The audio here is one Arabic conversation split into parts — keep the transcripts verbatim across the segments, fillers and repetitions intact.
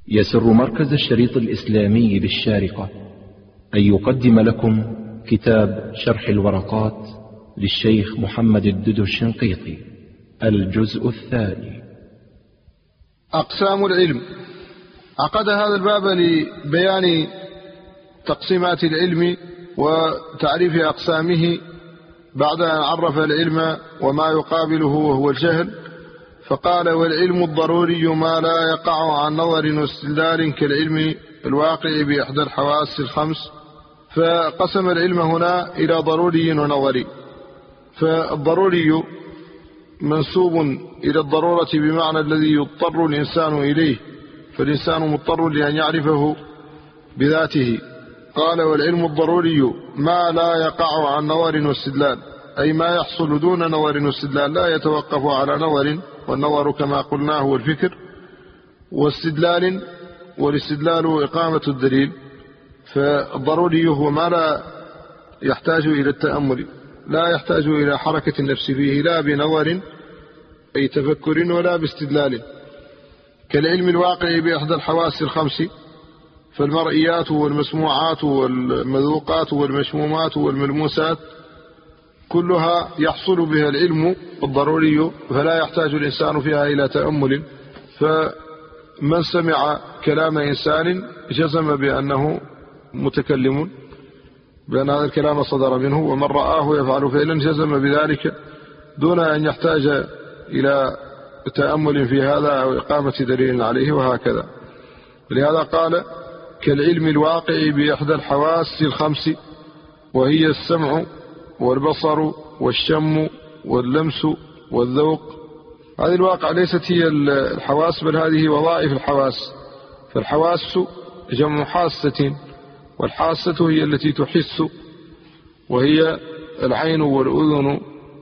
يسر مركز الشريط الإسلامي بالشارقة أن يقدم لكم كتاب شرح الورقات للشيخ محمد الددو الشنقيطي، الجزء الثاني. أقسام العلم. عقد هذا الباب لبيان تقسيمات العلم وتعريف أقسامه بعد أن عرف العلم وما يقابله وهو الجهل، فقال: والعلم الضروري ما لا يقع عن نظر واستدلال كالعلم الواقع بإحدى الحواس الخمس. فقسم العلم هنا إلى ضروري ونظري. فالضروري منسوب إلى الضرورة بمعنى الذي يضطر الإنسان إليه، فالإنسان مضطر لأن يعرفه بذاته. قال: والعلم الضروري ما لا يقع عن نظر واستدلال، أي ما يحصل دون نظر واستدلال، لا يتوقف على نظر، والنظر كما قلنا هو الفكر، واستدلال، والاستدلال إقامة الدليل. فالضروري هو ما لا يحتاج إلى التأمل، لا يحتاج إلى حركة النفس فيه، لا بنظر أي تفكر ولا باستدلال، كالعلم الواقع بإحدى الحواس الخمس. فالمرئيات والمسموعات والمذوقات والمشمومات والملموسات كلها يحصل بها العلم الضروري، فلا يحتاج الإنسان فيها إلى تأمل. فمن سمع كلام إنسان جزم بأنه متكلم، بأن هذا الكلام صدر منه، ومن رآه يفعل فعلا جزم بذلك دون أن يحتاج إلى تأمل في هذا أو إقامة دليل عليه، وهكذا. لهذا قال: كالعلم الواقع بإحدى الحواس الخمس، وهي السمع والبصر والشم واللمس والذوق. هذه الواقع ليست هي الحواس، بل هذه وظائف الحواس. فالحواس جمع حاسة، والحاسة هي التي تحس، وهي العين والأذن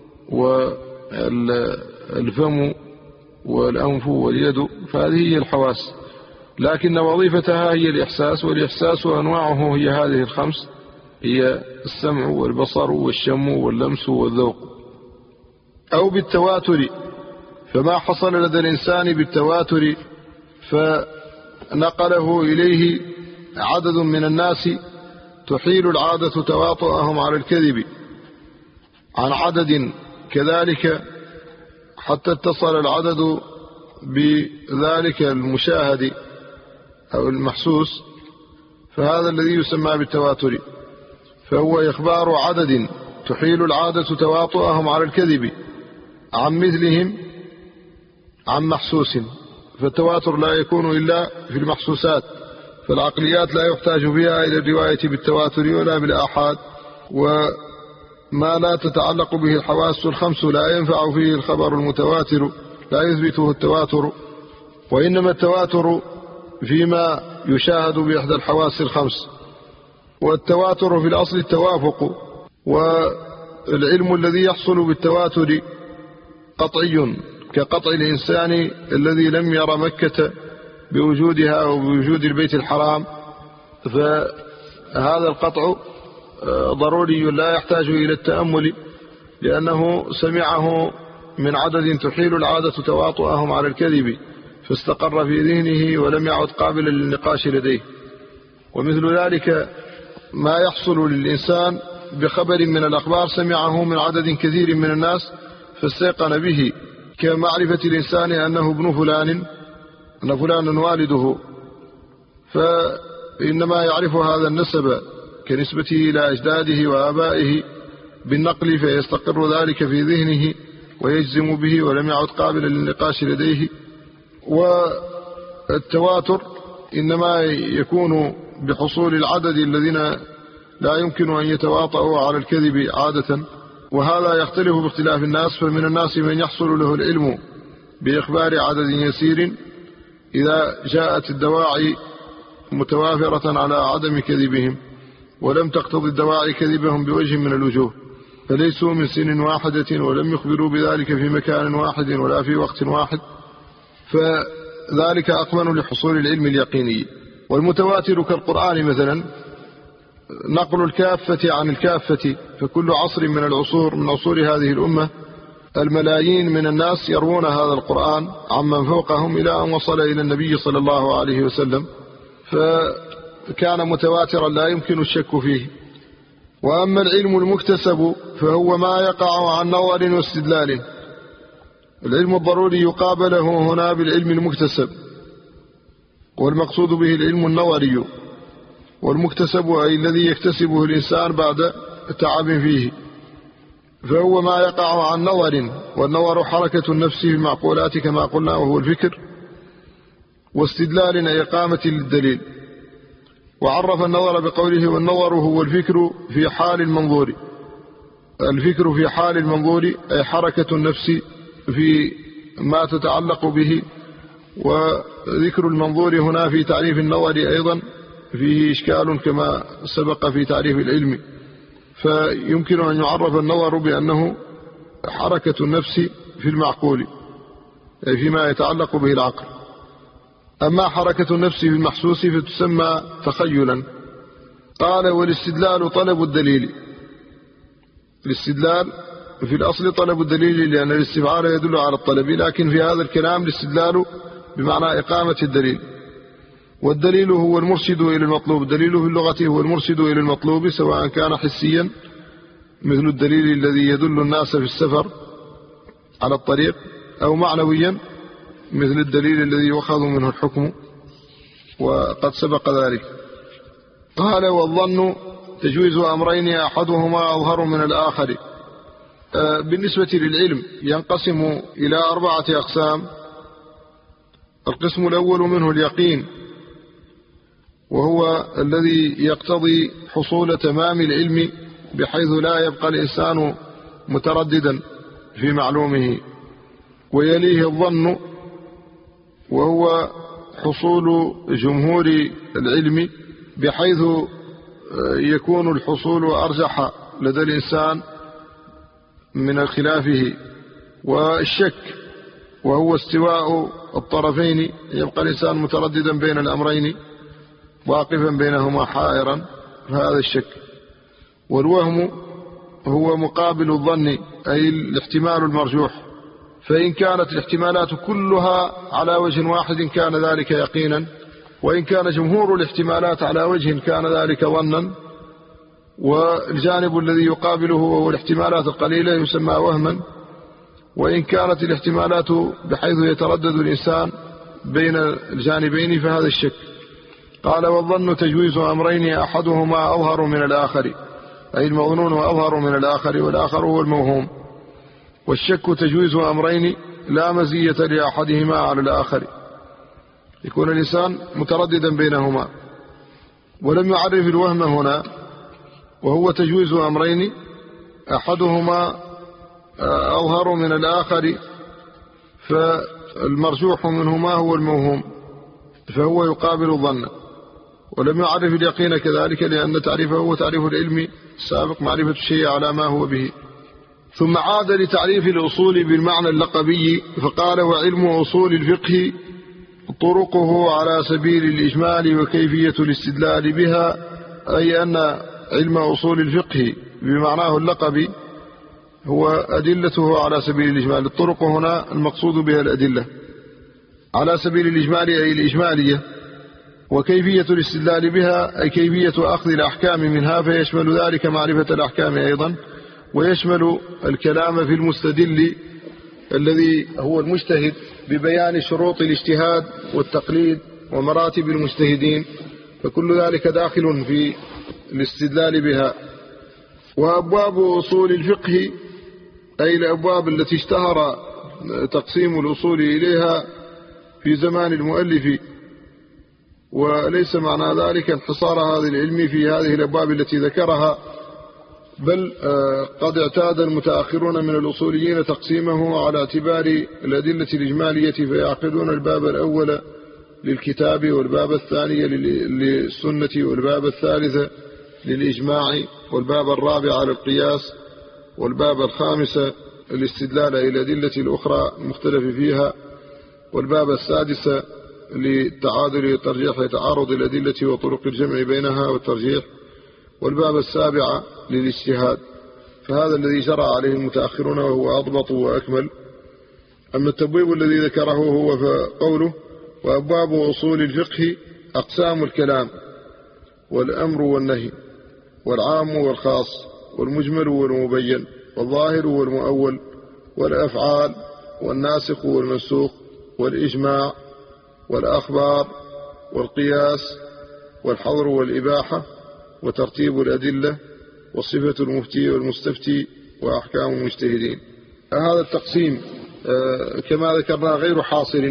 والفم والأنف واليد، فهذه هي الحواس. لكن وظيفتها هي الإحساس، والإحساس أنواعه هي هذه الخمس، هي السمع والبصر والشم واللمس والذوق. أو بالتواتر، فما حصل لدى الإنسان بالتواتر فنقله إليه عدد من الناس تحيل العادة تواطؤهم على الكذب عن عدد كذلك، حتى اتصل العدد بذلك المشاهد أو المحسوس، فهذا الذي يسمى بالتواتر. فهو إخبار عدد تحيل العادة تواطؤهم على الكذب عن مثلهم عن محسوس. فالتواتر لا يكون إلا في المحسوسات، فالعقليات لا يحتاج فيها إلى الرواية بالتواتر ولا بالآحاد، وما لا تتعلق به الحواس الخمس لا ينفع فيه الخبر المتواتر، لا يثبته التواتر. وإنما التواتر فيما يشاهد بإحدى الحواس الخمس. والتواتر في الأصل التوافق، والعلم الذي يحصل بالتواتر قطعي، كقطع الإنسان الذي لم ير مكة بوجودها أو بوجود البيت الحرام، فهذا القطع ضروري لا يحتاج إلى التأمل، لأنه سمعه من عدد تحيل العادة تواطؤهم على الكذب، فاستقر في ذهنه ولم يعد قابلا للنقاش لديه. ومثل ذلك ما يحصل للإنسان بخبر من الأخبار سمعه من عدد كثير من الناس فاستيقن به، كمعرفة الإنسان أنه ابن فلان، أن فلان والده، فإنما يعرف هذا النسب كنسبته إلى أجداده وآبائه بالنقل، فيستقر ذلك في ذهنه ويجزم به ولم يعد قابلا للنقاش لديه. والتواتر إنما يكون بحصول العدد الذين لا يمكن أن يتواطؤوا على الكذب عادة، وهذا يختلف باختلاف الناس. فمن الناس من يحصل له العلم بإخبار عدد يسير إذا جاءت الدواعي متوافرة على عدم كذبهم، ولم تقتضي الدواعي كذبهم بوجه من الوجوه، فليسوا من سن واحدة ولم يخبروا بذلك في مكان واحد ولا في وقت واحد، فذلك أقمن لحصول العلم اليقيني. والمتواتر كالقرآن مثلا نقل الكافة عن الكافة، فكل عصر من العصور من عصور هذه الأمة الملايين من الناس يروون هذا القرآن عمن فوقهم إلى أن وصل إلى النبي صلى الله عليه وسلم، فكان متواترا لا يمكن الشك فيه. وأما العلم المكتسب فهو ما يقع عن نظر واستدلال. العلم الضروري يقابله هنا بالعلم المكتسب، والمقصود به العلم النظري، والمكتسب أي الذي يكتسبه الإنسان بعد تعب فيه، فهو ما يقع عن نظر، والنظر حركة النفس في المعقولات كما قلنا وهو الفكر، واستدلال أي إقامة للدليل. وعرف النظر بقوله والنظر هو الفكر في حال المنظور. الفكر في حال المنظور أي حركة النفس في ما تتعلق به. وذكر المنظور هنا في تعريف النظر أيضا فيه إشكال كما سبق في تعريف العلم، فيمكن أن يعرف النظر بأنه حركة النفس في المعقول أي فيما يتعلق به العقل. أما حركة النفس في المحسوس فتسمى تخيلا. قال والاستدلال طلب الدليل. الاستدلال في الأصل طلب الدليل لأن الاستفعال يدل على الطلب، لكن في هذا الكلام الاستدلال بمعنى إقامة الدليل. والدليل هو المرشد إلى المطلوب. الدليل في اللغة هو المرشد إلى المطلوب، سواء كان حسيا مثل الدليل الذي يدل الناس في السفر على الطريق، أو معنويا مثل الدليل الذي يؤخذ منه الحكم، وقد سبق ذلك. قال والظن تجويز أمرين أحدهما أظهر من الآخر. بالنسبة للعلم ينقسم إلى أربعة أقسام. القسم الأول منه اليقين، وهو الذي يقتضي حصول تمام العلم بحيث لا يبقى الإنسان مترددا في معلومه. ويليه الظن، وهو حصول جمهور العلم بحيث يكون الحصول أرجح لدى الإنسان من خلافه. والشك، وهو استواء الطرفين، يبقى الإنسان مترددا بين الأمرين واقفا بينهما حائرا، هذا الشك. والوهم هو مقابل الظن أي الاحتمال المرجوح، فإن كانت الاحتمالات كلها على وجه واحد كان ذلك يقينا، وإن كان جمهور الاحتمالات على وجه كان ذلك ظنا. والجانب الذي يقابله وهو الاحتمالات القليلة يسمى وهما، وإن كانت الاحتمالات بحيث يتردد الإنسان بين الجانبين فهذا الشك. قال والظن تجويز أمرين أحدهما أظهر من الآخر، أي المظنون أظهر من الآخر، والآخر هو الموهوم. والشك تجويز أمرين لا مزية لأحدهما على الآخر، يكون الإنسان مترددا بينهما. ولم يعرف الوهم هنا، وهو تجويز أمرين أحدهما أظهر من الآخر، فالمرجوح منهما هو الموهوم، فهو يقابل الظن. ولم يعرف اليقين كذلك، لأن تعريفه هو تعريف العلم السابق، معرفة الشيء على ما هو به. ثم عاد لتعريف الأصول بالمعنى اللقبي فقال وعلم أصول الفقه طرقه على سبيل الإجمال وكيفية الاستدلال بها، أي أن علم أصول الفقه بمعناه اللقبي هو أدلته على سبيل الإجمال. الطرق هنا المقصود بها الأدلة على سبيل الإجمال أي الإجمالية، وكيفية الاستدلال بها أي كيفية أخذ الأحكام منها، فيشمل ذلك معرفة الأحكام أيضا، ويشمل الكلام في المستدل الذي هو المجتهد ببيان شروط الاجتهاد والتقليد ومراتب المجتهدين، فكل ذلك داخل في الاستدلال بها. وأبواب أصول الفقه أي الأبواب التي اشتهر تقسيم الأصول إليها في زمان المؤلف، وليس معنى ذلك انحصار هذا العلم في هذه الأبواب التي ذكرها، بل قد اعتاد المتأخرون من الأصوليين تقسيمه على اعتبار الأدلة الإجمالية، فيعقدون الباب الأول للكتاب، والباب الثاني للسنة، والباب الثالث للإجماع، والباب الرابع للقياس، والباب الخامس الاستدلال إلى الأدلة الأخرى المختلف فيها، والباب السادس للتعادل والترجيح وتعارض الأدلة وطرق الجمع بينها والترجيح، والباب السابع للاجتهاد. فهذا الذي شرع عليه المتأخرون وهو أضبط وأكمل. أما التبويب الذي ذكره هو فقوله: وأبواب أصول الفقه أقسام الكلام والأمر والنهي والعام والخاص والمجمل والمبين والظاهر والمؤول والأفعال والناسخ والمنسوخ والإجماع والأخبار والقياس والحظر والإباحة وترتيب الأدلة وصفة المفتي والمستفتي وأحكام المجتهدين. هذا التقسيم كما ذكرنا غير حاصل،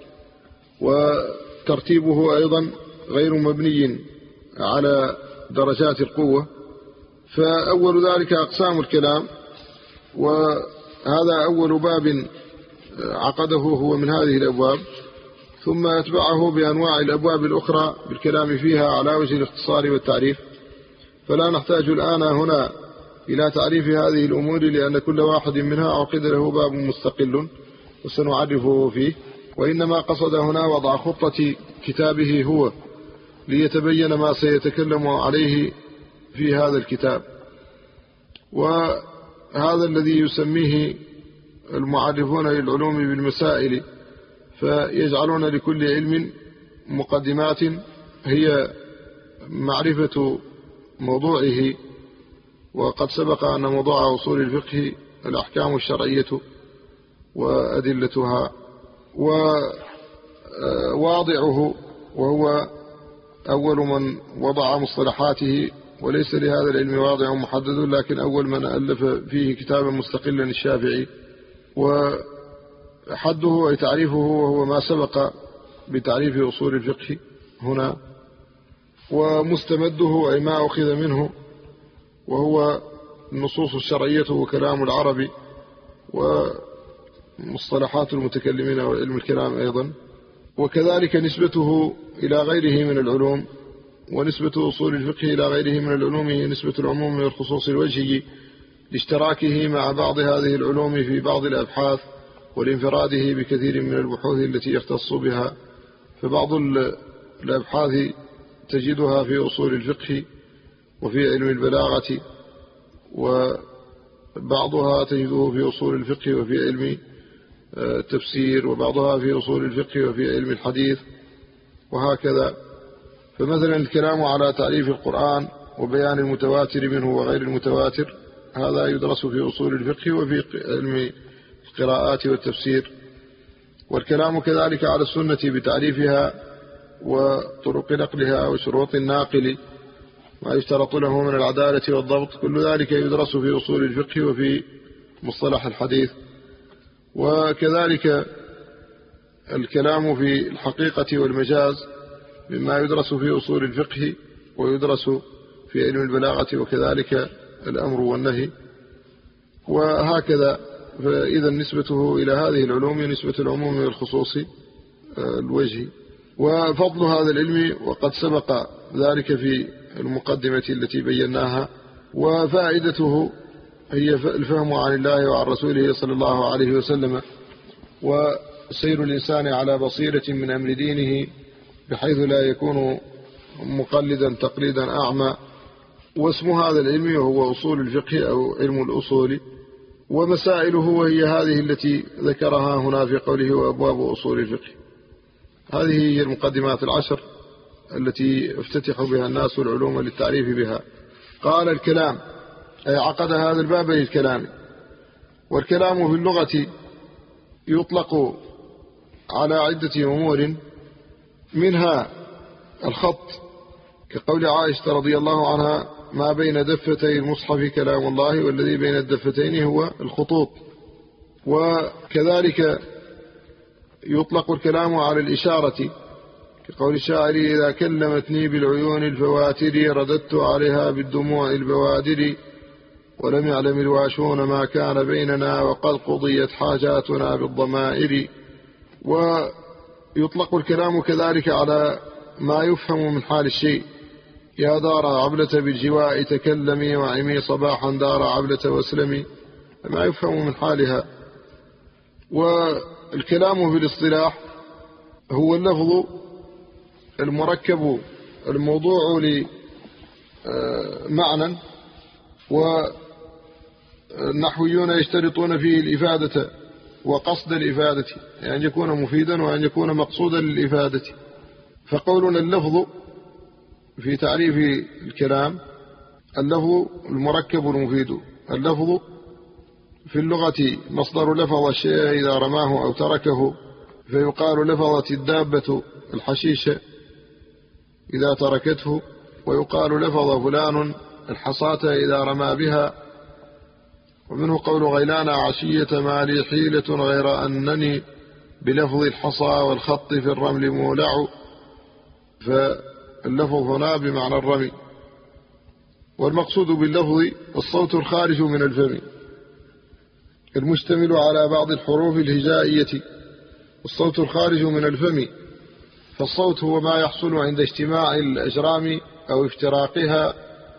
وترتيبه أيضا غير مبني على درجات القوة. فأول ذلك أقسام الكلام، وهذا أول باب عقده هو من هذه الأبواب، ثم يتبعه بأنواع الأبواب الأخرى بالكلام فيها على وجه الاختصار والتعريف. فلا نحتاج الآن هنا إلى تعريف هذه الأمور، لأن كل واحد منها عقد له باب مستقل وسنعرفه فيه، وإنما قصد هنا وضع خطة كتابه هو ليتبين ما سيتكلم عليه في هذا الكتاب. وهذا الذي يسميه المعرفون للعلوم بالمسائل، فيجعلون لكل علم مقدمات هي معرفة موضوعه. وقد سبق أن موضوع أصول الفقه الأحكام الشرعية وأدلتها، وواضعه وهو أول من وضع مصطلحاته، وليس لهذا العلم واضع محدد، لكن أول من ألف فيه كتابا مستقلا الشافعي. وحده أي تعريفه وهو ما سبق بتعريف أصول الفقه هنا، ومستمده أي ما أخذ منه وهو النصوص الشرعية وكلام العرب ومصطلحات المتكلمين وعلم الكلام أيضا. وكذلك نسبته إلى غيره من العلوم، ونسبة أصول الفقه إلى غيره من العلوم هي نسبة العموم والخصوص الوجهي لاشتراكه مع بعض هذه العلوم في بعض الأبحاث ولانفراده بكثير من البحوث التي يختص بها. فبعض الأبحاث تجدها في أصول الفقه وفي علم البلاغة، وبعضها تجده في أصول الفقه وفي علم التفسير، وبعضها في أصول الفقه وفي علم الحديث، وهكذا. فمثلا الكلام على تعريف القرآن وبيان المتواتر منه وغير المتواتر، هذا يدرس في أصول الفقه وفي علم القراءات والتفسير. والكلام كذلك على السنة بتعريفها وطرق نقلها وشروط الناقل، ما يشترط له من العدالة والضبط، كل ذلك يدرس في أصول الفقه وفي مصطلح الحديث. وكذلك الكلام في الحقيقة والمجاز مما يدرس في أصول الفقه ويدرس في علم البلاغة، وكذلك الأمر والنهي، وهكذا. فإذا نسبته إلى هذه العلوم نسبة العموم والخصوص الوجهي. وفضل هذا العلم وقد سبق ذلك في المقدمة التي بيناها. وفائدته هي الفهم عن الله وعن رسوله صلى الله عليه وسلم، وسير الإنسان على بصيرة من أمر دينه بحيث لا يكون مقلدا تقليدا أعمى. واسم هذا العلم هو أصول الفقه أو علم الأصول، ومسائله وهي هذه التي ذكرها هنا في قوله وأبواب أصول الفقه. هذه هي المقدمات العشر التي افتتح بها الناس العلوم للتعريف بها. قال الكلام أي عقد هذا الباب للكلام. والكلام في اللغة يطلق على عدة أمور، منها الخط، كقول عائشة رضي الله عنها ما بين دفتي المصحف كلام الله والذي بين الدفتين هو الخطوط. وكذلك يطلق الكلام على الإشارة، كقول الشاعر إذا كلمتني بالعيون الفواتر رددت عليها بالدموع البوادر ولم يعلم الواشون ما كان بيننا وقد قضيت حاجاتنا بالضمائر. ويطلق الكلام كذلك على ما يفهم من حال الشيء، يا دار عبلة بالجواء تكلمي وعمي صباحا دار عبلة واسلمي، ما يفهم من حالها. والكلام في الاصطلاح هو اللفظ المركب الموضوع لمعنى النحويون يشترطون فيه الإفادة وقصد الإفادة، يعني أن يكون مفيدا وأن يكون مقصودا للإفادة. فقولنا اللفظ في تعريف الكلام: اللفظ المركب المفيد. اللفظ في اللغة مصدر لفظ الشيء إذا رماه أو تركه، فيقال لفظت الدابة الحشيش إذا تركته، ويقال لفظ فلان الحصاة إذا رمى بها. ومنه قول غيلان: عشية ما لي حيلة غير أنني بلفظ الحصى والخط في الرمل مولع. فاللفظ هنا بمعنى الرمي. والمقصود باللفظ الصوت الخارج من الفم المشتمل على بعض الحروف الهجائية. الصوت الخارج من الفم، فالصوت هو ما يحصل عند اجتماع الأجرام أو افتراقها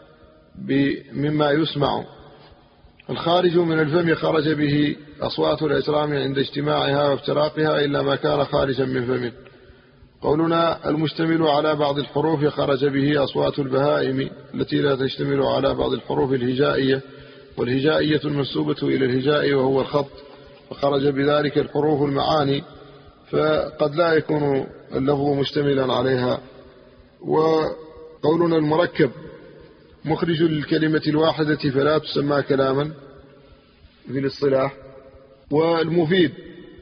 مما يسمع. الخارج من الفم خرج به أصوات الأجرام عند اجتماعها وافتراقها إلا ما كان خارجا من فم. قولنا المشتمل على بعض الحروف خرج به أصوات البهائم التي لا تشتمل على بعض الحروف الهجائية، والهجائية المنسوبة إلى الهجاء وهو الخط، فخرج بذلك الحروف المعاني، فقد لا يكون اللفظ مشتملا عليها. وقولنا المركب مخرج للكلمة الواحدة فلا تسمى كلاما في الاصطلاح. والمفيد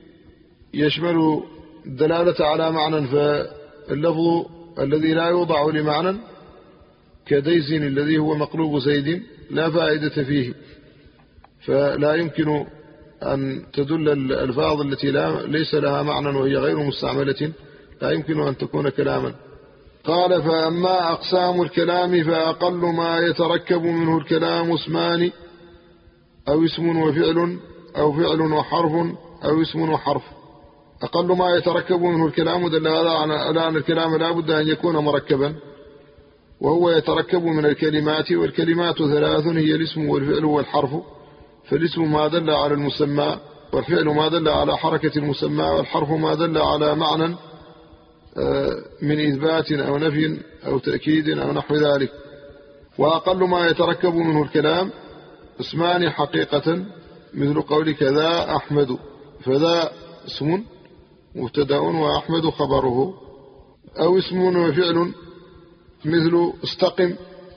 يشمل الدلالة على معنى، فاللفظ الذي لا يوضع لمعنى كديز الذي هو مقلوب زيد لا فائدة فيه، فلا يمكن أن تدل الألفاظ التي لا ليس لها معنى وهي غير مستعملة لا يمكن أن تكون كلاما. قال: فأما أقسام الكلام فأقل ما يتركب منه الكلام اسمان أو اسم وفعل أو فعل وحرف أو اسم وحرف. أقل ما يتركب منه الكلام دل على أن الكلام لا بد أن يكون مركبا، وهو يتركب من الكلمات، والكلمات ثلاث هي الاسم والفعل والحرف. فالاسم ما دل على المسمى، والفعل ما دل على حركة المسمى، والحرف ما دل على معنى من إثبات أو نفي أو تأكيد أو نحو ذلك. وأقل ما يتركب منه الكلام اسمان حقيقة، مثل قولك ذا أحمد، فذا اسم مبتدأ وأحمد خبره. أو اسم وفعل، مثل استقم،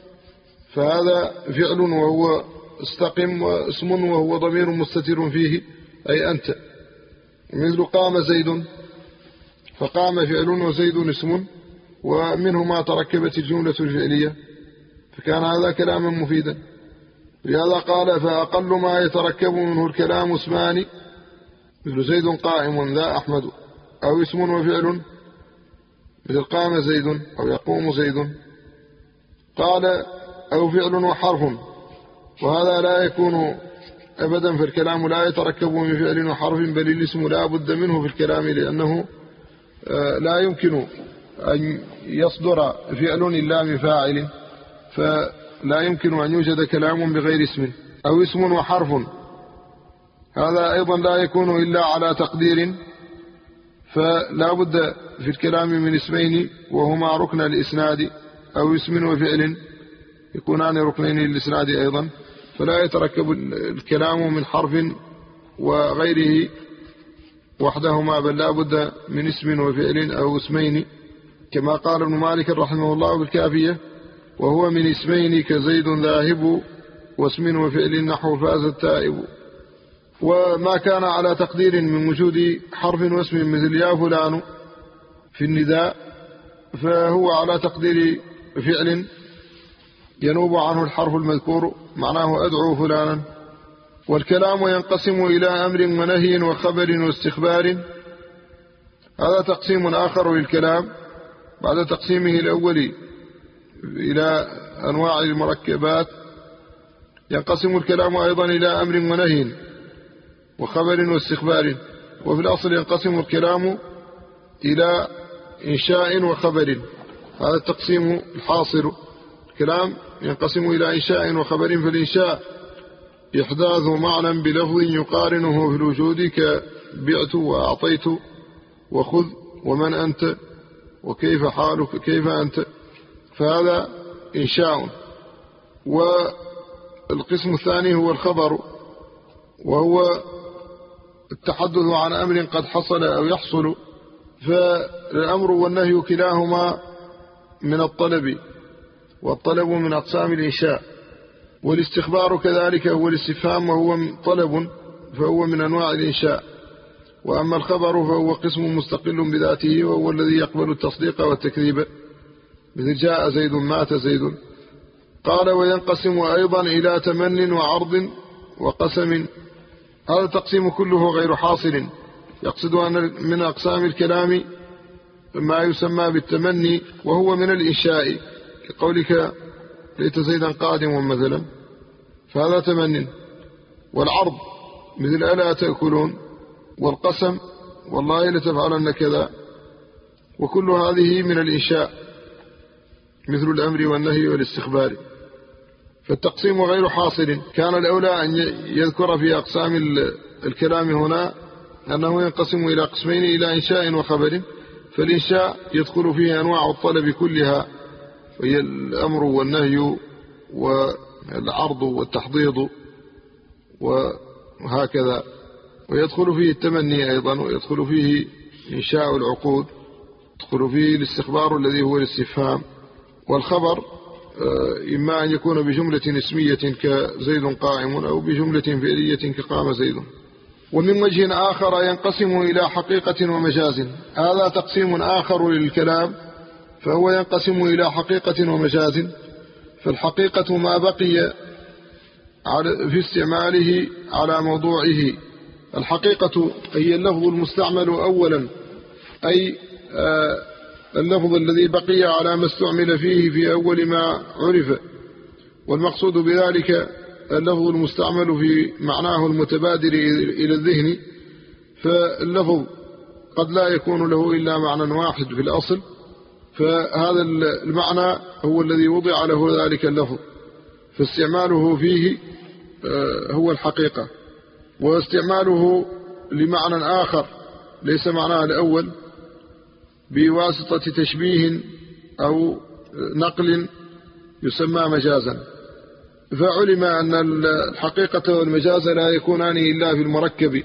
فهذا فعل وهو استقم، واسم وهو ضمير مستتر فيه أي أنت. مثل قام زيد، فقام فعل وزيد اسم، ومنه ما تركبت الجملة الفعلية، فكان هذا كلاما مفيدا. لهذا قال: فأقل ما يتركب منه الكلام اسمان، مثل زيد قائم ذا أحمد. أو اسم وفعل، مثل قام زيد أو يقوم زيد. قال: أو فعل وحرف، وهذا لا يكون أبدا، فالكلام لا يتركب من فعل وحرف، بل الاسم لا بد منه في الكلام، لأنه لا يمكن أن يصدر فعل إلا من فاعل، فلا يمكن أن يوجد كلام بغير اسم. أو اسم وحرف، هذا أيضا لا يكون إلا على تقدير، فلا بد في الكلام من اسمين وهما ركن الإسناد، أو اسم وفعل يكونان ركنين للإسناد أيضا، فلا يتركب الكلام من حرف وغيره وحدهما، بل لا بد من اسم وفعل أو اسمين، كما قال ابن مالك رحمه الله بالكافية: وهو من اسمين كزيد ذاهب، واسم وفعل نحو فاز التائب. وما كان على تقدير من وجود حرف واسم، مثل يا فلان في النداء، فهو على تقدير فعل ينوب عنه الحرف المذكور، معناه أدعو فلانا. والكلام ينقسم إلى أمر ونهي وخبر واستخبار. هذا تقسيم آخر للكلام بعد تقسيمه الأول إلى أنواع المركبات. ينقسم الكلام أيضا إلى أمر ونهي وخبر واستخبار. وفي الأصل ينقسم الكلام إلى إنشاء وخبر، هذا التقسيم الحاصل. الكلام ينقسم إلى إنشاء وخبر، فالإنشاء إحداث معنى بلفظ يقارنه في الوجود، كبعت وأعطيت وخذ ومن أنت وكيف حالك كيف أنت، فهذا إنشاء. والقسم الثاني هو الخبر، وهو التحدث عن أمر قد حصل أو يحصل، فالأمر والنهي كلاهما من الطلب، والطلب من أقسام الإنشاء، والاستخبار كذلك هو الاستفهام وهو طلب فهو من أنواع الإنشاء. وأما الخبر فهو قسم مستقل بذاته وهو الذي يقبل التصديق والتكذيب، مثل جاء زيد مات زيد. قال وينقسم أيضا إلى تمن وعرض وقسم. هذا التقسيم كله غير حاصل، يقصد أن من أقسام الكلام ما يسمى بالتمني وهو من الإنشاء، كقولك ليت زيدا قادم مثلا، فهذا تمن. والعرض مثل ألا تأكلون، والقسم والله لتفعلن كذا، وكل هذه من الإنشاء مثل الأمر والنهي والاستخبار. فالتقسيم غير حاصل. كان الأولى أن يذكر في أقسام الكلام هنا أنه ينقسم إلى قسمين، إلى إنشاء وخبر. فالإنشاء يدخل فيه أنواع الطلب كلها، وهي الأمر والنهي والعرض والتحضيض وهكذا، ويدخل فيه التمني أيضا، ويدخل فيه إنشاء العقود، يدخل فيه الاستخبار الذي هو الاستفهام. والخبر إما أن يكون بجملة اسمية كزيد قائم، أو بجملة فعلية كقام زيد. ومن وجه آخر ينقسم إلى حقيقة ومجاز. هذا تقسيم آخر للكلام، فهو ينقسم إلى حقيقة ومجاز. فالحقيقة ما بقي في استعماله على موضوعه. الحقيقة هي اللفظ المستعمل أولا، أي اللفظ الذي بقي على ما استعمل فيه في أول ما عرف. والمقصود بذلك اللفظ المستعمل في معناه المتبادر إلى الذهن، فاللفظ قد لا يكون له إلا معنى واحد في الأصل، فهذا المعنى هو الذي وضع له ذلك اللفظ، فاستعماله فيه هو الحقيقة. واستعماله لمعنى آخر ليس معناه الأول بواسطة تشبيه أو نقل يسمى مجازا. فعلم أن الحقيقة والمجاز لا يكونان إلا في المركب،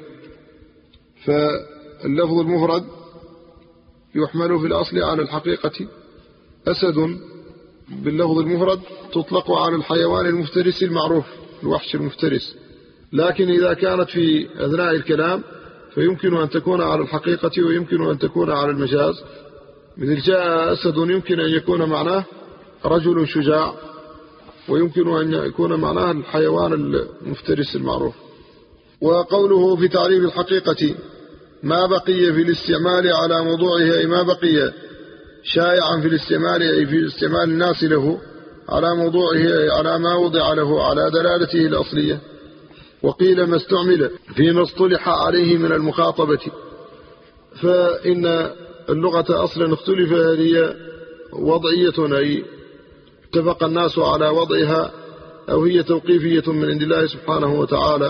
فاللفظ المفرد يحمل في الأصل على الحقيقة. أسد باللفظ المفرد تطلق على الحيوان المفترس المعروف، الوحش المفترس، لكن إذا كانت في أثناء الكلام فيمكن أن تكون على الحقيقة ويمكن أن تكون على المجاز. مثل جاء أسد يمكن أن يكون معناه رجل شجاع، ويمكن أن يكون معناه الحيوان المفترس المعروف. وقوله في تعريف الحقيقة ما بقي في الاستعمال على موضوعه، أي ما بقي شائعا في الاستعمال، أي في استعمال الناس له على موضوعه، أي على ما وضع له على دلالته الأصلية. وقيل ما استعمل فيما اصطلح عليه من المخاطبة، فإن اللغة أصلا اختلف، هي وضعية أي اتفق الناس على وضعها، أو هي توقيفية من عند الله سبحانه وتعالى.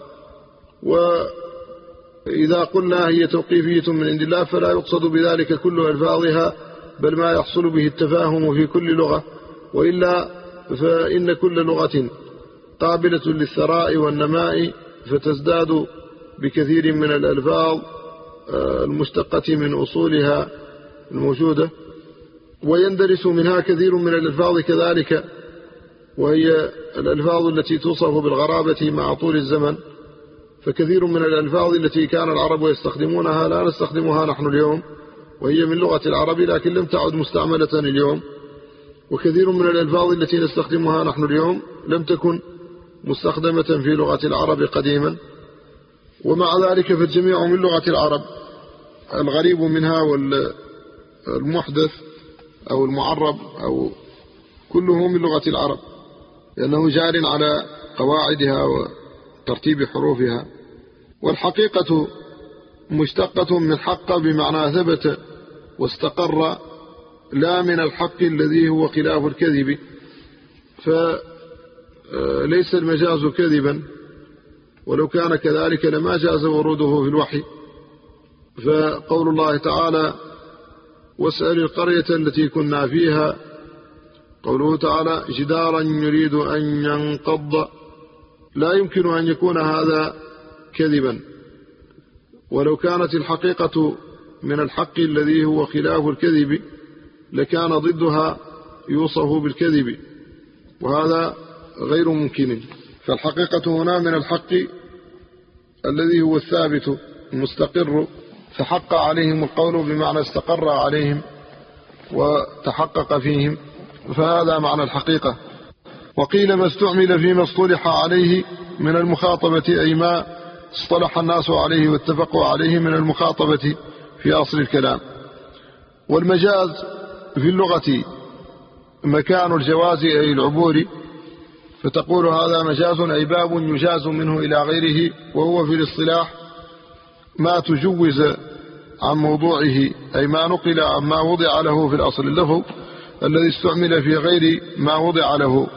وإذا قلنا هي توقيفية من عند الله فلا يقصد بذلك كل ألفاظها، بل ما يحصل به التفاهم في كل لغة، وإلا فإن كل لغة قابلة للثراء والنماء، فتزداد بكثير من الألفاظ المشتقة من أصولها الموجودة، ويندرس منها كثير من الألفاظ كذلك، وهي الألفاظ التي توصف بالغرابة مع طول الزمن. فكثير من الألفاظ التي كان العرب يستخدمونها لا نستخدمها نحن اليوم، وهي من لغة العرب لكن لم تعد مستعملة اليوم. وكثير من الألفاظ التي نستخدمها نحن اليوم لم تكن مستخدمة في لغة العرب قديما. ومع ذلك فالجميع من لغة العرب، الغريب منها والمحدث أو المعرب أو كله من لغة العرب، لأنه جار على قواعدها وترتيب حروفها. والحقيقة مشتقة من حق بمعنى ثبت واستقر، لا من الحق الذي هو خلاف الكذب. فليس المجاز كذبا، ولو كان كذلك لما جاز وروده في الوحي. فقول الله تعالى واسأل القرية التي كنا فيها، قوله تعالى جدارا يريد أن ينقض، لا يمكن أن يكون هذا كذبا، ولو كانت الحقيقة من الحق الذي هو خلاف الكذب لكان ضدها يوصف بالكذب، وهذا غير ممكن. فالحقيقة هنا من الحق الذي هو الثابت المستقر، فحق عليهم القول بمعنى استقر عليهم وتحقق فيهم، فهذا معنى الحقيقة. وقيل ما استعمل فيما اصطلح عليه من المخاطبة، أي ما اصطلح الناس عليه واتفقوا عليه من المخاطبة في أصل الكلام. والمجاز في اللغة مكان الجواز أي العبور، فتقول هذا مجاز أي باب يجاز منه إلى غيره، وهو في الاصطلاح ما تجوز عن موضوعه، أي ما نقل عما وضع له في الأصل، اللفظ الذي استعمل في غير ما وضع له.